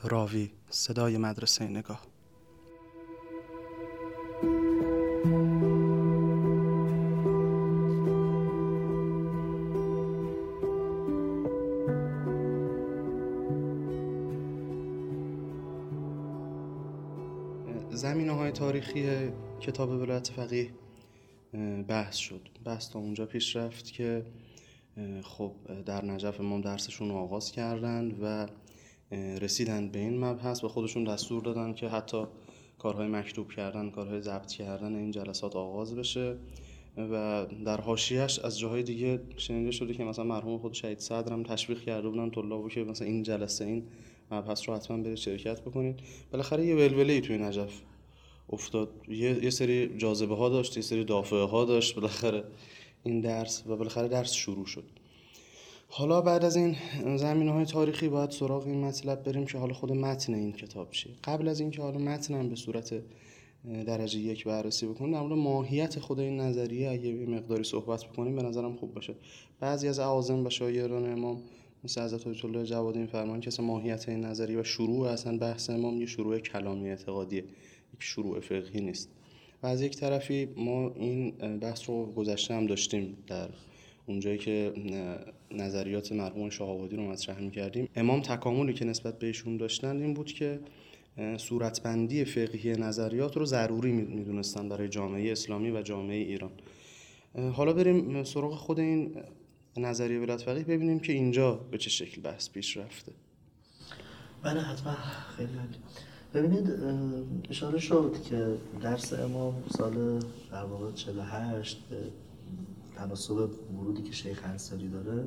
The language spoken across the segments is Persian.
راوی، صدای مدرسه نگاه. زمینه‌های تاریخی کتاب ولایت فقیه بحث شد. بحث تا اونجا پیش رفت که خب در نجف امام درسشون رو آغاز کردند و رسیدند به این مبحث و خودشون دستور دادن که حتی کارهای مکتوب کردن، کارهای ضبط کردن این جلسات آغاز بشه و در حاشیه‌اش از جاهای دیگه شنیده شده که مثلا مرحوم خود شهید صدر هم تشویق کرده بودن طلابو که مثلا این جلسه این مبحث رو حتما برید شرکت بکنید. بالاخره یه ولوله‌ای توی نجف افتاد، یه سری جاذبه ها داشت، یه سری دافعه ها داشت بالاخره این درس و بالاخره درس شروع شد. حالا بعد از این زمینه‌های تاریخی باید سراغ این مطلب بریم که حالا خود متن این کتاب چیه. قبل از این که حالا متنم به صورت درجه 1 بررسی بکنیم، در مورد ماهیت خود این نظریه اگه یه مقداری صحبت بکنیم به نظرم خوب باشه. بعضی از اعاظم و شاگردان امام مثل حضرت آیت الله جوادی می‌فرمایند که اصلا ماهیت این نظریه و شروع اصلا بحث امام یه شروع کلامی اعتقادیه، یک شروع فقهی نیست. و از یک طرفی ما این بحث رو گذشته هم داشتیم در اونجایی که نظریات مرحوم شهاب‌الدین رو مطرح می‌کردیم. امام تکاملی که نسبت بهشون داشتن این بود که صورتبندی فقهی نظریات رو ضروری می‌دونستن برای جامعه اسلامی و جامعه ایران. حالا بریم سراغ خود این نظریه ولایت فقیه ببینیم که اینجا به چه شکل بحث پیش رفته. بله حتما. خیلی عالی. ببینید اشاره شد که درس امام سال در واقع 48 به تناسب ورودی که شیخ انصاری داره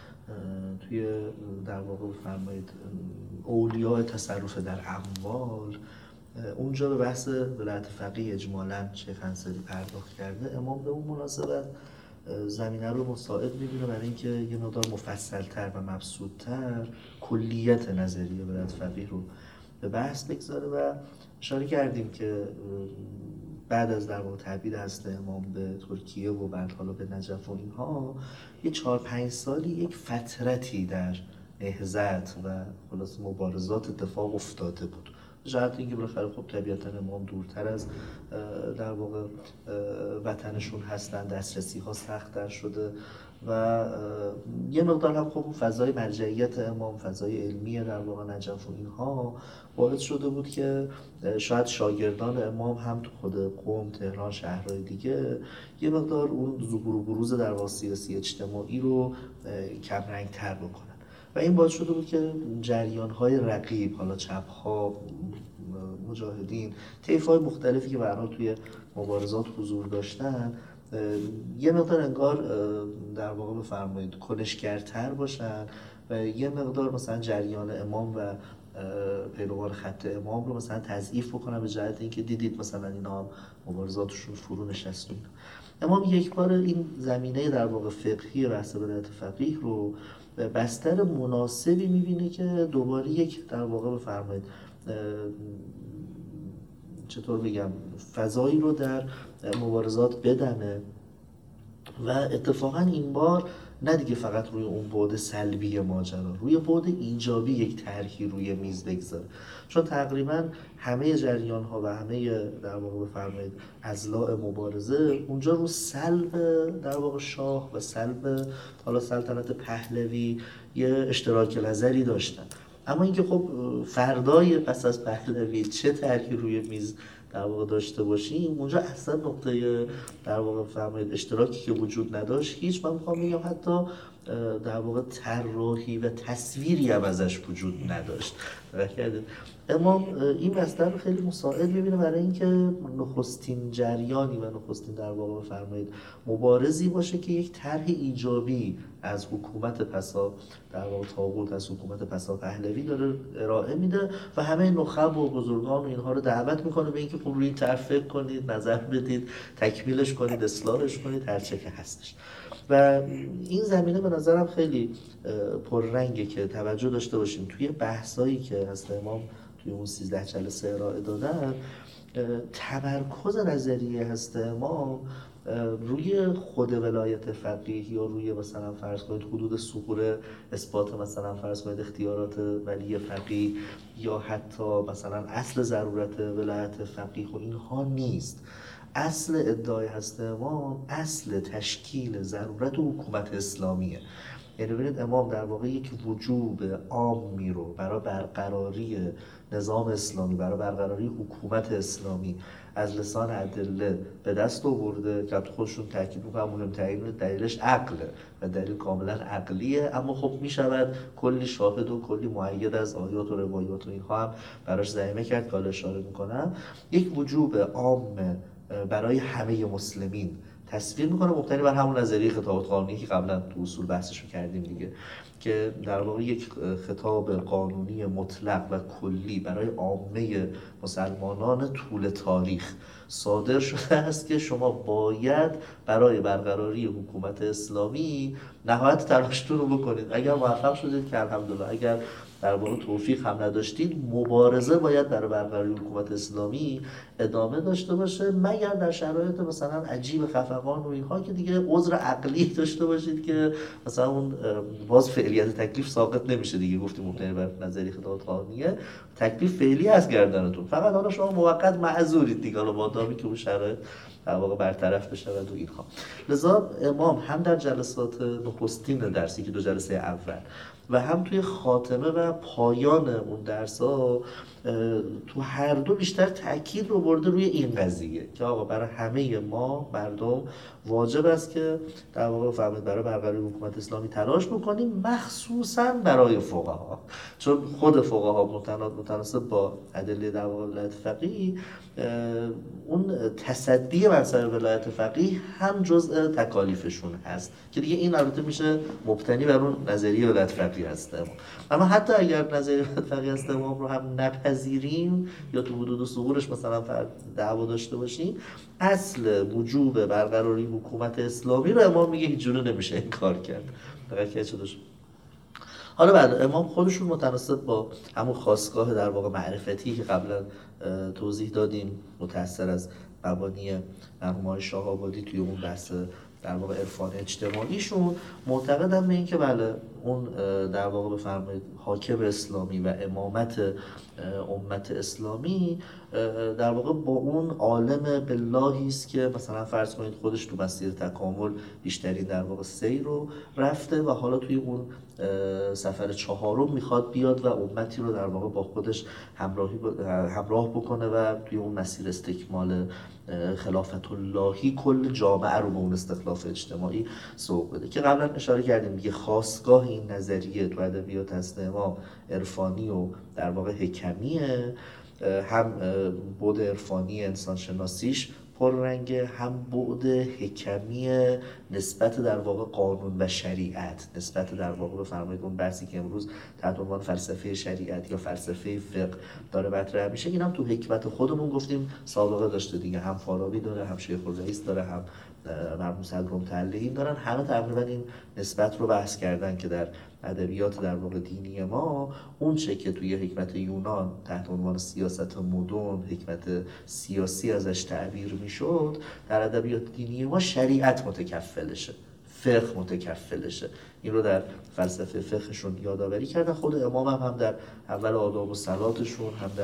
توی در واقع بفرمایید اولیاء تصرف در اموال، اونجا به بحث ولایت فقیه اجمالاً شیخ انصاری پرداخت کرده. امام به اون مناسبت زمینه رو مساعد می‌بینه برای اینکه یه مقدار مفصل‌تر و مبسوط‌تر کلیت نظریه ولایت فقیه رو به بحث بگذاره و اشاره کردیم که بعد از در واقع تبعید حضرت امام به ترکیه و بعد حالا به نجف و اینها یه 4-5 سالی یک فترتی در نهضت و خلاص مبارزات اتفاق افتاده بود. شاید اینکه بالاخره خب طبیعتاً امام دورتر از در واقع وطنشون هستن، دسترسی ها سخت‌تر شده و یه مقدار هم خب فضای مرجعیت امام، فضای علمی در واقع نجف و اینها باعث شده بود که شاید شاگردان امام هم تو خود قم، تهران، شهرهای دیگه یه مقدار اون ظهور و بروز در واقع سیاسی اجتماعی رو کم رنگ‌تر بکنن و این باعث شده بود که جریان‌های رقیب، حالا چپ‌ها، مجاهدین، طیف‌های مختلفی که به هر حال توی مبارزات حضور داشتن یه مقدار انگار در واقع بفرمایید کنشگرتر باشن و یه مقدار مثلا جریان امام و پیروان خط امام رو مثلا تضعیف بکنن به جهت اینکه دیدید مثلا اینا هم مبارزاتشون فرو نشست و اینا. امام یک بار این زمینه در واقع فقهی بحث ولایت فقیه رو بستر مناسبی می‌بینه که دوباره یک در واقع بفرمایید چطور بگم فضایی رو در مبارزات بدمه و اتفاقا این بار نه دیگه فقط روی اون بعد سلبی ماجرا، روی بعد ایجابی یک طرحی روی میز بگذاره، چون تقریبا همه جریان ها و همه در واقع بفرمایید اضلاع مبارزه اونجا رو سلب در واقع شاه و سلب حالا سلطنت پهلوی یه اشتراک نظری داشتن، اما اینکه خب فردای پس از پهلوی چه طرحی روی میز در واقع داشته باشیم اونجا اصلا نقطه در واقع فرمایید اشتراکی که وجود نداشت هیچ. من میخوام بگم حتی در واقع طراحی و تصویری هم ازش وجود نداشت. امام این بستر رو خیلی مساعد می‌بینه برای اینکه نخستین جریانی و نخستین در واقع بفرمایید مبارزی باشه که یک طرح ایجابی از حکومت پسا در واقع طاغوت، از حکومت پسا پهلوی داره ارائه میده و همه نخب و بزرگان و اینها رو دعوت میکنه به اینکه خب روی این طرح فکر کنید، نظر بدید، تکمیلش کنید، اصلاحش کنید، هر چه که هستش. و این زمینه به نظرم خیلی پررنگه که توجه داشته باشیم توی بحثایی که حضرت امام توی اون 13 جلسه ارائه دادن. تمرکز نظریه حضرت امام روی خود ولایت فقیه یا روی مثلا فرض کنید حدود ثغور اثبات مثلا فرض کنید اختیارات ولی فقیه یا حتی مثلا اصل ضرورت ولایت فقیه و اینها نیست. اصل ادعای هست امام اصل تشکیل ضرورت و حکومت اسلامیه. یعنی ببینید امام در واقع یک وجوب عامی رو برای برقراری نظام اسلامی، برای برقراری حکومت اسلامی از لسان ادله به دست آورده که خودشون تاکید می‌کنن مهمترین دلیلش عقله و دلیل کاملا عقلیه، اما خب میشود کلی شاهد و کلی مؤید از آیات و روایات و اینها هم براش ضمیمه کرد که حالا اشاره می‌کنم. یک وجوب عام برای همه مسلمین تصویر میکنه، مبتنی بر همون نظریه خطابات قانونی که قبلا تو اصول بحثش رو کردیم دیگه، که در واقع یک خطاب قانونی مطلق و کلی برای عامه مسلمانان طول تاریخ صادر شده است که شما باید برای برقراری حکومت اسلامی نهایت تلاشتون رو بکنید. اگر موفق شدید که الحمدلله، اگر در واقع توفیق هم نداشتید، مبارزه باید برای برقراری حکومت اسلامی ادامه داشته باشه، مگر در شرایط مثلا عجیب خفقان و اینها که دیگه عذر عقلی داشته باشید که مثلا اون باز فعلیت تکلیف ساقط نمیشه دیگه. گفتیم مبتنی بر نظریه خطابات قانونیه، تکلیف فعلی از گردنتون، فقط حالا شما موقت معذورید دیگه، حالا مادامی که اون شرایط در واقع برطرف بشه و اینها. لذا امام هم در جلسات نخستین درسی که 2 جلسه اول و هم توی خاتمه و پایان اون درس‌ها تو هر دو بیشتر تاکید رو برده روی این قضیه که آقا برای همه ما مردم واجب است که در واقع فهمید برای برقراری حکومت اسلامی تلاش بکنیم، مخصوصا برای فقها، چون خود فقها متناسب با ادله در واقع ولایت فقیه اون تصدی مسائل ولایت فقیه هم جزء تکالیفشون هست که دیگه این البته میشه مبتنی بر اون نظریه ولایت فقیه هست. اما حتی اگر نظریه ولایت فقیه هست امام رو هم نپذیریم یا تو حدود ثغورش مثلا دعوا داشته باشیم، اصل وجوب برقراری حکومت اسلامی رو امام میگه هیچ جوره نمیشه انکار کرد. دقیقاً چه داشت. حالا بعد امام خودشون متناسب با همون خاستگاه در واقع معرفتی که قبلا توضیح دادیم، متأثر از مبانی مرحوم آقای شاه آبادی توی اون بحث در واقع عرفان اجتماعیشون، معتقدن به این که بله اون در واقع بفرمایید حاکم اسلامی و امامت امت اسلامی در واقع با اون عالم باللهی است که مثلا فرض کنید خودش تو مسیر تکامل بیشترین در واقع سیر رو رفته و حالا توی اون سفر 4 میخواد بیاد و امتی رو در واقع با خودش همراه بکنه و توی اون مسیر استکمال خلافت اللهی کل جامعه رو به اون استخلاف اجتماعی سوق بده، که قبلا اشاره کردیم دیگه. خاستگاه این نظریه تو ادبیات هست امام عرفانی و در واقع حکمیه، هم بعد عرفانی انسان شناسیش پررنگه، هم بعد حکمی نسبت در واقع قانون و شریعت، نسبت در واقع بفرمایید اون بحثی که امروز تحت عنوان فلسفه شریعت یا فلسفه فقه داره مطرح میشه. اینم تو حکمت خودمون گفتیم سابقه داشته دیگه، هم فارابی داره، هم شیخ الرئیس داره، هم مرحوم صدرالمتعلقین دارن، همه تقریبا این نسبت رو بحث کردن که در ادبیات در واقع دینی ما اون چه که توی حکمت یونان تحت عنوان سیاست مدون، حکمت سیاسی ازش تعبیر میشد، در ادبیات دینی ما شریعت متکفلشه، فقه متکفلشه. این رو در فلسفه فقهشون یادآوری کردن. خود امام هم در اول آداب و صلاتشون، هم در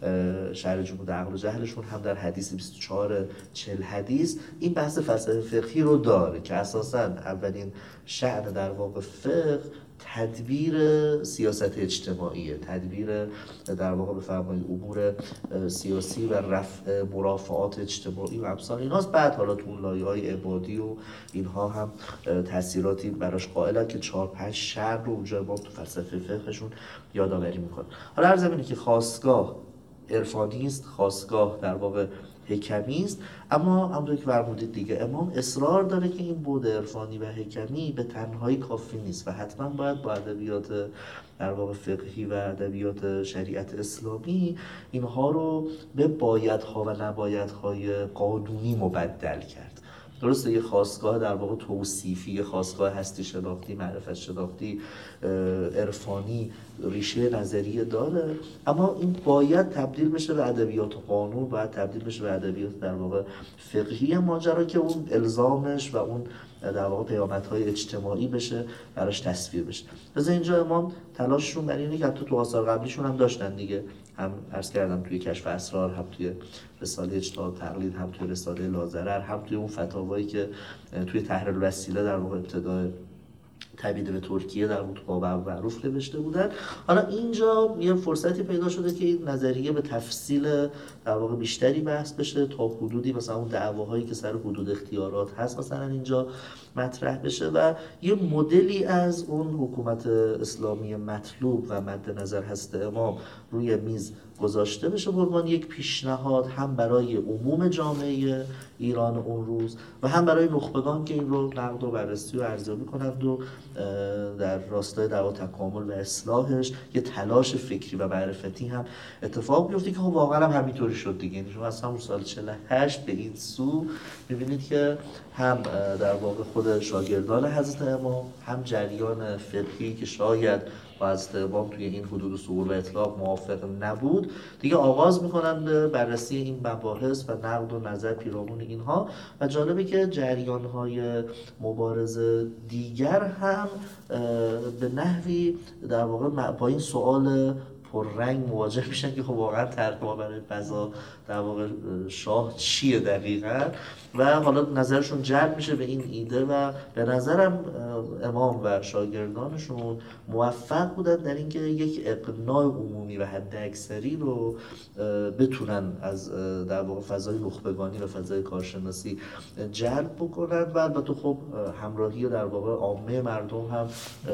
شرح جمود عقل و جهلشون، هم در حدیث 24-40 حدیث این بحث فلسفه فقهی رو داره که اساساً اولین شأن در واقع فقه تدبیر سیاست اجتماعیه، تدبیر در واقع بفرمایید امور سیاسی و رفع مرافعات اجتماعی و امثال ایناست. بعد حالا تو اون لایه‌های عبادی و اینها هم تاثیراتی براش قائلن که 4-5 شأن رو اونجا امام تو فلسفه فقهشون یادآوری میکنه. حالا عرض اینه که خاستگاه عرفانی است، خاستگاه در واقع حکمی است، اما همونطور که فرمودید دیگه امام اصرار داره که این بعد عرفانی و حکمی به تنهایی کافی نیست و حتما باید با ادبیات در واقع فقهی و ادبیات شریعت اسلامی اینها رو به بایدها و نبایدهای قانونی مبدل کرد. درسته یه خاستگاه در واقع توصیفی، یه خاستگاه هستی شناختی، معرفت شناختی، عرفانی، ریشه نظریه داره، اما این باید تبدیل بشه به ادبیات قانون، باید تبدیل بشه به ادبیات در واقع فقهی ماجرا که اون الزامش و اون در واقع پیامدهای اجتماعی بشه، براش تصویر بشه. لذا اینجا امام تلاششون برای اینه که تو آثار قبلیشون هم داشتن دیگه، هم عرض کردم توی کشف اسرار، هم توی رساله اجتهاد تقلید، هم توی رساله لاضرر، هم توی اون فتاوایی که توی تحریر الوسیله در واقع ابتدای تبعید به ترکیه در بود باب معروف نوشته بودن. حالا اینجا یه فرصتی پیدا شده که این نظریه به تفصیل در واقع بیشتری بحث بشه، تا حدودی مثلا اون دعواهایی که سر حدود اختیارات هست مثلا اینجا مطرح بشه و یه مدلی از اون حکومت اسلامی مطلوب و مد نظر هست امام روی میز گذاشته بشه به عنوان یک پیشنهاد، هم برای عموم جامعه ایران اون روز و هم برای نخبگان که این رو نقد و بررسی و ارزیابی کنند و در راستای دعوا تکامل و اصلاحش یه تلاش فکری و معرفتی هم اتفاق بیفته که خب واقعا هم همینطوری شد دیگه. شما از همون سال 48 به این سو می‌بینید که هم در واقع خود شاگردان حضرت امام، هم جریان فقهی که شاید با حضرت امام توی این حدود ظهور و اطلاق موافق نبود دیگه آغاز میکنن به بررسی این مباحث و نقد و نظر پیرامون اینها. و جالبه که جریان‌های مبارزه دیگر هم به نحوی در واقع با این سوال پررنگ مواجه میشن که خب واقعا ترجمه برای قضا در واقع شاه چیه دقیقاً، و حالا نظرشون جلب میشه به این ایده و به نظرم امام و شاگردانشون موفق بودن در اینکه یک اقناع عمومی و حداکثری رو بتونن از در واقع فضای نخبگانی و فضای کارشناسی جلب بکنن و البته خب همراهی در واقع عامه مردم هم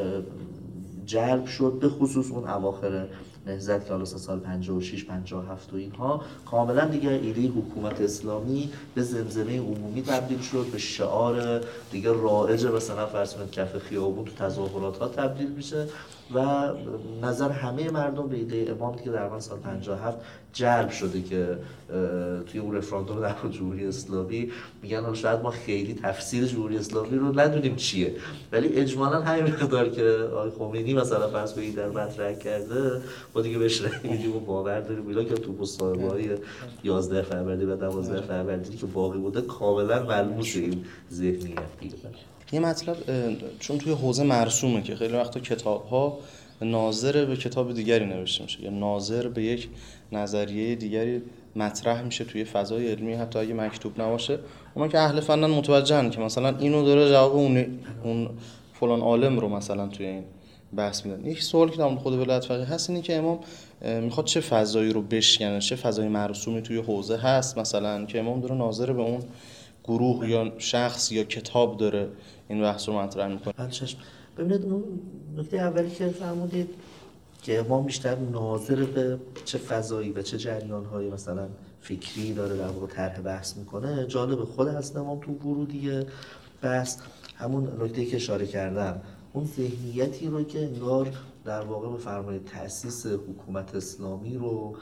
جلب شد، به خصوص اون اواخر نهضت که حالا سال 56 57 و اینها کاملا دیگه ایده حکومت اسلامی به زمزمه عمومی تبدیل شد، به شعار دیگه رایج مثلا فرض کنید کف خیابون تو تظاهرات ها تبدیل میشه و نظر همه مردم به ایده امام که در سال 57 جلب شده که توی اون رفراندوم در جمهوری اسلامی میگن شاید ما خیلی تفسیر جمهوری اسلامی رو ندونیم چیه، ولی اجمالاً همین مقدار که آقای خمینی مثلا فرض کنید در مطرح کرده ما دیگه بهش رأی میدیم و باور داریم، اینا که تو مصاحبه‌های 11 فروردین و 12 فروردین که باقی بوده کاملا ملموس این ذهنیت دیگه. یه مطلب چون توی حوزه مرسومه که خیلی وقتا کتاب‌ها ناظر به کتاب دیگری نوشته میشه یا ناظر به یک نظریه دیگری مطرح میشه توی فضای علمی، حتی اگه مکتوب نباشه اونا که اهل فنن متوجهن که مثلا اینو داره جواب اون فلان عالم رو مثلا توی این بحث میدن. یک سوال که در خود ولایت فقیه هست اینه که امام میخواد چه فضایی رو بشکنه، چه فضای مرسومی توی حوزه هست مثلا که امام داره ناظر به اون گروه یا شخص یا کتاب داره این بحث رو مطرح میکنه. ببینید اون نکته اولی که فرمودید که امام بیشتر ناظر به چه فضایی و چه جریان‌های مثلا فکری داره در واقع طرح بحث میکنه، جالب خود هست امام تو ورودی بحث همون نکته‌ای که اشاره کردم، اون ذهنیتی رو که انگار در واقع بفرمایید تأسیس حکومت اسلامی رو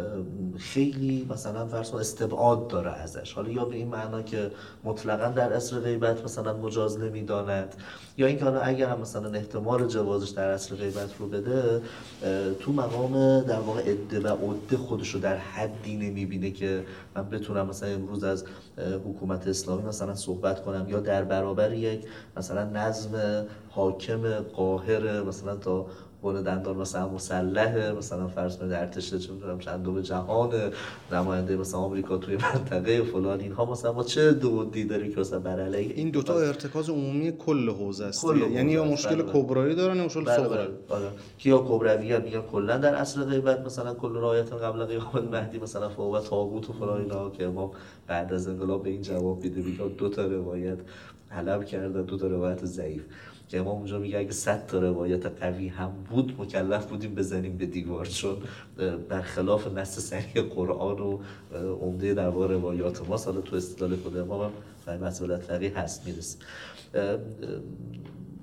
خیلی مثلا فرض کن استبعاد داره ازش، حالا یا به این معنا که مطلقاً در عصر غیبت مثلا مجاز نمی‌داند، یا اینکه حالا اگر هم مثلا احتمال جوازش در عصر غیبت رو بده تو مقام در واقع عده و عده خودش رو در حدی نمی‌بینه که من بتونم مثلا امروز از حکومت اسلامی مثلا صحبت کنم یا در برابر یک مثلا نظم حاکم قاهر مثلا تا بون دندان مثلا مسلحه مثلا فرض کنید ارتش چندم جهان نماینده مثلا آمریکا توی منطقه فلان اینها مثلا ما چه دودی داریم که مثلا بر علیه این دوتا ارتکاز عمومی کل حوزه است، یعنی یا مشکل کبرایی دارن یا مشکل صغرایی. که یا کبرویان میگن کلا در عصر غیبت مثلا کل رعایت قبل قیام المهدی مثلا فوق طاغوت و فلان اینا که ما بعد از انقلاب به این جواب میده میگن دو تا روایت حلب کردن، دو تا روایت ضعیف که امام اونجا میگه اگه 100 تا روایت قوی هم بود مکلف بودیم بزنیم به دیوار، چون برخلاف نص صریح قرآن و عمده در واقع روایات ما حالا تو استدلال خود امام هم فهم مسئولیت فقیه هست میرسیم.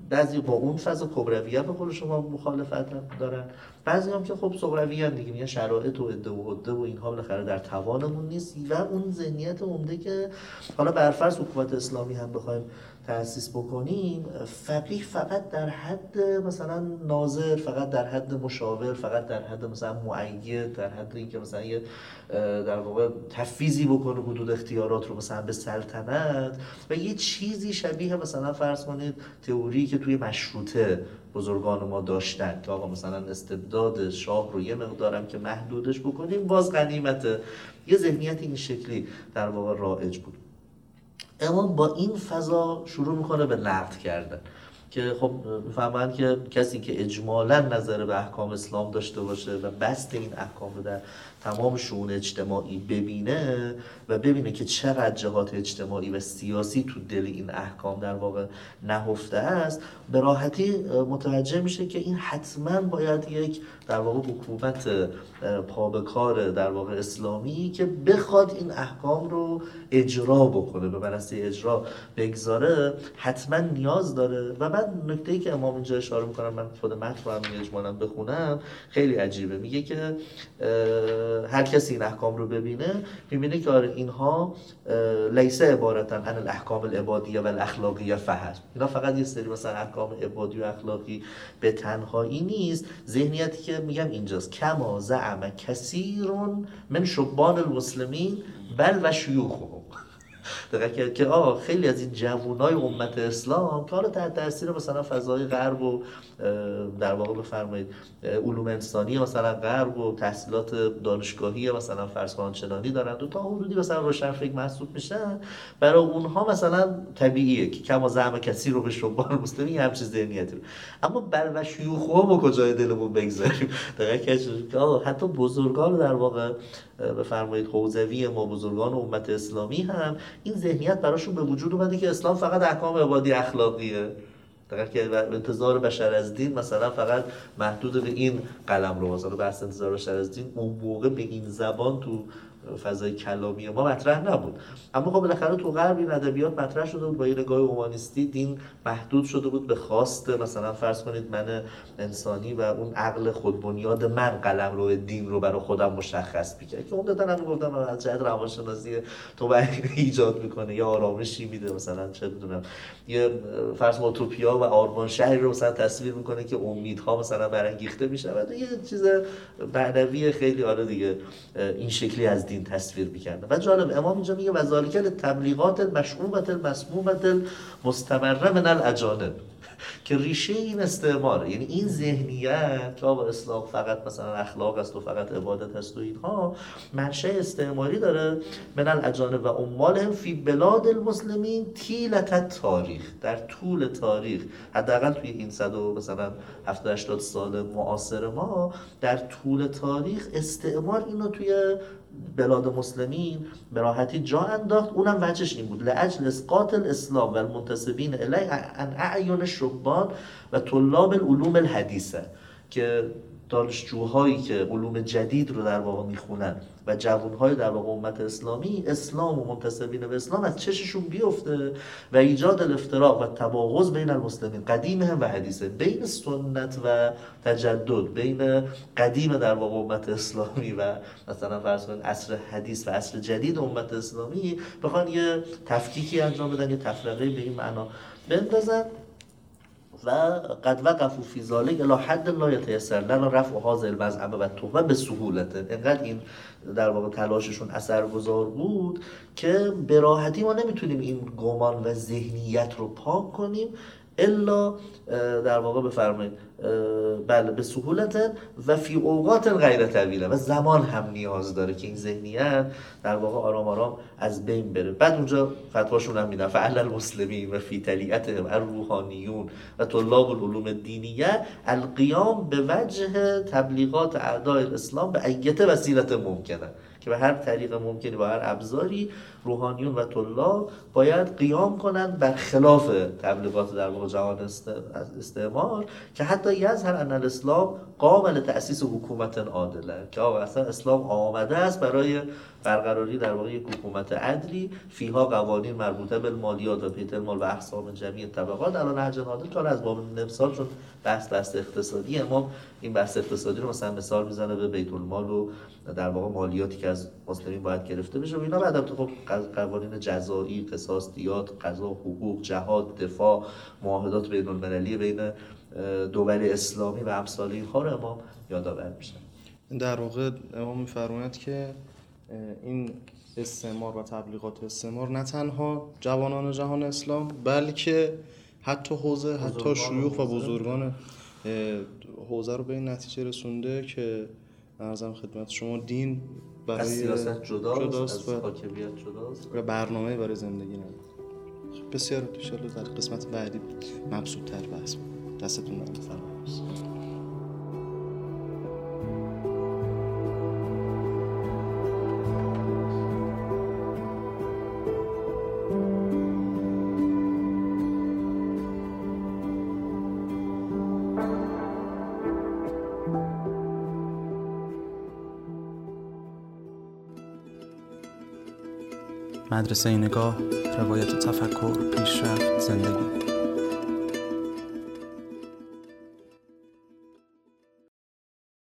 بعضی با اون فاز کبرویه به قول شما مخالفت دارن، بعضی هم که خب صغرویه دیگه، میگن شرایط و عده و عده و اینها بالاخره در توانمون نیست و اون ذهنیت عمده که حالا بر فرض حکومت اسلامی هم بخوایم تأسیس بکنیم، فقیه فقط در حد مثلا ناظر، فقط در حد مشاور، فقط در حد مثلا مؤید، در حد اینکه مثلا یه در واقع تفویضی بکنه حدود اختیارات رو مثلا به سلطنت و یه چیزی شبیه مثلا فرض کنید تئوری که توی مشروطه بزرگان ما داشتن که آقا مثلا استبداد شاه رو یه مقدارم که محدودش بکنیم باز غنیمته، یه ذهنیت این شکلی در واقع رایج بود. امام با این فضا شروع میکنه به نقد کردن که خب میفهمن که کسی که اجمالاً نظر به احکام اسلام داشته باشه و بست این احکام رو در تمام شؤون اجتماعی ببینه و ببینه که چقدر جهات اجتماعی و سیاسی تو دل این احکام در واقع نهفته است، به راحتی متوجه میشه که این حتما باید یک در واقع حکومت پابکار در واقع اسلامی که بخواد این احکام رو اجرا بکنه، به منصه اجرا بگذاره، حتما نیاز داره. و بعد نکته‌ای که امام اینجا اشاره میکنن، من خود متن رو هم اجمالاً بخونم، خیلی عجیبه. میگه که هر کسی این احکام رو ببینه میبینه که آره اینها لیس عبارتن عن الاحکام العبادیه و الاخلاقیه فحسب، اینا فقط یه سری مثلا احکام عبادی و اخلاقی به تنهایی نیست. ذهنیتی که میگم اینجاست، کما زعم کثیر من شبان المسلمین بل و شیوخهم، دقیق کرد که خیلی از این جوانای امت اسلام که حالا تحت تاثیر مثلا فضای غرب و در واقع بفرمایید علوم انسانی مثلا غرب و تحصیلات دانشگاهی مثلا فرض کن چنانی دارن و تا حدودی مثلا روشنفکر محسوب میشن، برای اونها مثلا طبیعیه که کما زعم کسی رو به شبان مسلمی همچین ذهنیتی رو، اما بر و شیوخو ما کجای دلمون بگذاریم. دقیق که حتی بزرگان در واقع بفرمایید حوزوی ما، بزرگان امت اسلامی هم این ذهنیت براشون به وجود اومده که اسلام فقط احکام عبادی اخلاقیه، که انتظار بشر از دین مثلا فقط محدود به این قلم رو، مثلا بحث انتظار بشر از دین اون موقع به این زبان تو فضای کلامی ما مطرح نبود، اما خب بالاخره تو غرب این ادبیات مطرح شده بود با یه نگاه اومانیستی، دین محدود شده بود به خواست مثلا فرض کنید من انسانی و اون عقل خودبنیاد من قلم رو دین رو برای خودم مشخص می‌کرد که عمدتاً هم گفتم از جهت روانشناسی تو ایجاد میکنه یا آرامشی میده، مثلا چه بدونم یه فرض اوتوپیا و آرمان شهری رو مثلا تصویر میکنه که امیدها مثلا برانگیخته میشه و یه چیز معنوی خیلی آره دیگه این شکلی از دین تصویر می‌کرده. و جالب امام اینجا میگه وذالک التبلیغات المشؤومة المسمومة المستمره من الاجانب، که ریشه این استعماره، یعنی این ذهنیت که آقا اسلام فقط مثلا اخلاق است و فقط عبادت است و اینها منشأ استعماری داره، من الاجانب و عمالهم فی بلاد المسلمین طیلة التاریخ، در طول تاریخ، حداقل توی این 100 مثلا 70-80 سال معاصر ما، در طول تاریخ استعمار اینو توی بلاد مسلمین به راحتی جا انداخت. اونم وجهش این بود لاجل اسقاط الاسلام و المنتسبین الیه عن اعین الشبان و طلاب العلوم الحدیثه، که دانشجوهایی که علوم جدید رو در واقع میخونن و جوانهای در واقع امت اسلامی، اسلام و منتسبین به اسلام از چششون بیفته و ایجاد الافتراق و تباغض بین المسلمین قدیمهم و حدیثه، بین سنت و تجدد، بین قدیم در واقع امت اسلامی و مثلا فرض کنید عصر حدیث و عصر جدید امت اسلامی، بخوان یه تفکیکی انجام بدن، یه تفرقه به این معنا بندازن. و قد وقفوا فی ذلک الی حد لا یتیسر لنا رفع هذه المزعمه و التهمه بسهولت، انقدر این در واقع تلاششون اثرگذار بود که به راحتی ما نمیتونیم این گمان و ذهنیت رو پاک کنیم الا در واقع بفرمایید بله به سهولت و فی اوقات غیر طویله، و زمان هم نیاز داره که این ذهنیت در واقع آرام آرام از بین بره. بعد اونجا فتواشون هم میدن فعل المسلمین و فی تلیعتهم الروحانیون و طلاب العلوم الدینیه القیام به وجه تبلیغات اعداء الاسلام به ایت وسیلت ممکنه، که به هر طریق ممکنی با هر ابزاری روحانیون و طلاب باید قیام کنن بر خلاف تبلیغات در واقع جهان استعمار، که حتی حتی یظهر ان الاسلام قام لتأسیس حکومت عادله، که اصلا اسلام آمده است برای برقراری در واقع یک حکومت عدلی فیها قوانین مربوطه به مالیات و بیت المال و اقسام جمعی طبقات علی نهج عادل. تا از باب نمسال چون بحث اقتصادی، امام این بحث اقتصادی رو مثلا مثال میزنه به بیت المال و در واقع مالیاتی که از مسلمین باید گرفته بشه و اینا. بعدم تو خب قوانین جزایی، قصاص، دیات، قضا، حقوق، جهاد، دفاع، معاهدات بین المللی بین دول اسلامی و امثال اینها رو امام یادآور میشن. در واقع امام میفرماید که این استعمار و تبلیغات استعمار نه تنها جوانان جهان اسلام، بلکه حتی حوزه، حتی شیوخ و بزرگان حوزه رو به این نتیجه رسونده که عرضم خدمت شما دین برای سیاست جداست، از حاکمیت جداست و برنامه برای زندگی نداره. بسیار انشالله در قسمت بعدی مبسوط تر بحث دستتون درد. مدرسه نگاه، روایت تفکر، پیشرفت، زندگی.